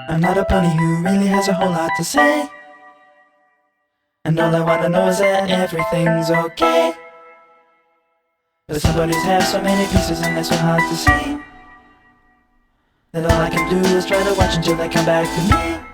I'm not a pony who really has a whole lot to say, and all I wanna know is that everything's okay. But some ponies have so many pieces and they're so hard to see, that all I can do is try to watch until they come back to me.